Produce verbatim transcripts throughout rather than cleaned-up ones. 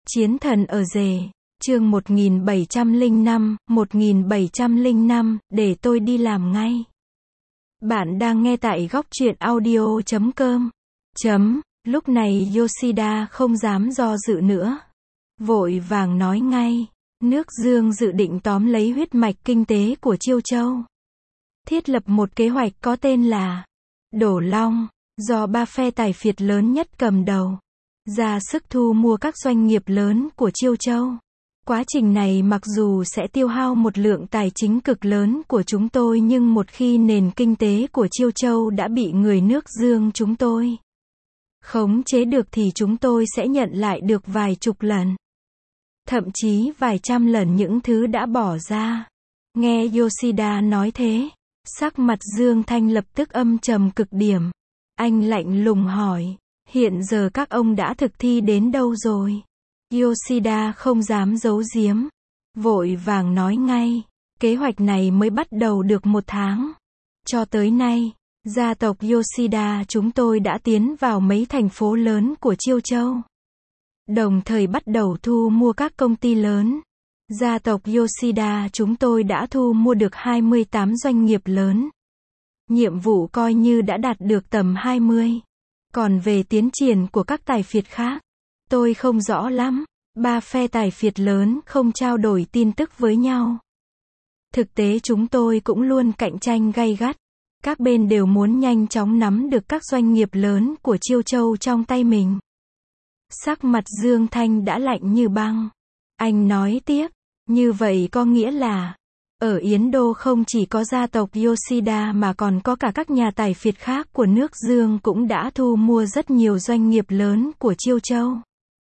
Chiến thần ở rể, chương một nghìn bảy trăm lẻ năm, một nghìn bảy trăm lẻ năm, để tôi đi làm ngay. Bạn đang nghe tại góc truyện audio chấm com. Chấm, lúc này Yoshida không dám do dự nữa. Vội vàng nói ngay, nước Dương dự định tóm lấy huyết mạch kinh tế của Chiêu Châu. Thiết lập một kế hoạch có tên là Đổ Long, do ba phe tài phiệt lớn nhất cầm đầu. Ra sức thu mua các doanh nghiệp lớn của Chiêu Châu. Quá trình này mặc dù sẽ tiêu hao một lượng tài chính cực lớn của chúng tôi, nhưng một khi nền kinh tế của Chiêu Châu đã bị người nước Dương chúng tôi khống chế được thì chúng tôi sẽ nhận lại được vài chục lần, thậm chí vài trăm lần những thứ đã bỏ ra. Nghe Yoshida nói thế, sắc mặt Dương Thanh lập tức âm trầm cực điểm. Anh lạnh lùng hỏi, hiện giờ các ông đã thực thi đến đâu rồi? Yoshida không dám giấu giếm, vội vàng nói ngay, kế hoạch này mới bắt đầu được một tháng. Cho tới nay, gia tộc Yoshida chúng tôi đã tiến vào mấy thành phố lớn của Chiêu Châu, đồng thời bắt đầu thu mua các công ty lớn. Gia tộc Yoshida chúng tôi đã thu mua được hai mươi tám doanh nghiệp lớn. Nhiệm vụ coi như đã đạt được tầm hai mươi. Còn về tiến triển của các tài phiệt khác, tôi không rõ lắm. Ba phe tài phiệt lớn không trao đổi tin tức với nhau. Thực tế chúng tôi cũng luôn cạnh tranh gay gắt. Các bên đều muốn nhanh chóng nắm được các doanh nghiệp lớn của Chiêu Châu trong tay mình. Sắc mặt Dương Thanh đã lạnh như băng. Anh nói tiếp, như vậy có nghĩa là ở Yến Đô không chỉ có gia tộc Yoshida mà còn có cả các nhà tài phiệt khác của nước Dương cũng đã thu mua rất nhiều doanh nghiệp lớn của Chiêu Châu.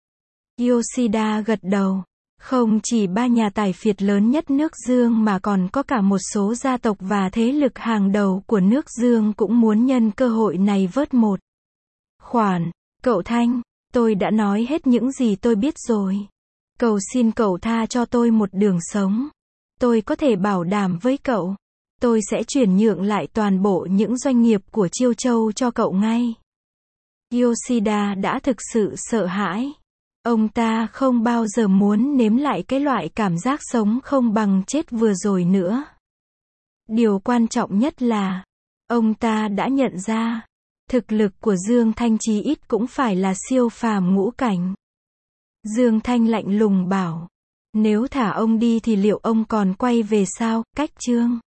Yoshida gật đầu. Không chỉ ba nhà tài phiệt lớn nhất nước Dương mà còn có cả một số gia tộc và thế lực hàng đầu của nước Dương cũng muốn nhân cơ hội này vớt một khoản. Cậu Thanh, tôi đã nói hết những gì tôi biết rồi. Cầu xin cậu tha cho tôi một đường sống. Tôi có thể bảo đảm với cậu, tôi sẽ chuyển nhượng lại toàn bộ những doanh nghiệp của Chiêu Châu cho cậu ngay. Yoshida đã thực sự sợ hãi. Ông ta không bao giờ muốn nếm lại cái loại cảm giác sống không bằng chết vừa rồi nữa. Điều quan trọng nhất là, ông ta đã nhận ra, thực lực của Dương Thanh chí ít cũng phải là siêu phàm ngũ cảnh. Dương Thanh lạnh lùng bảo, nếu thả ông đi thì liệu ông còn quay về sao? Cách chương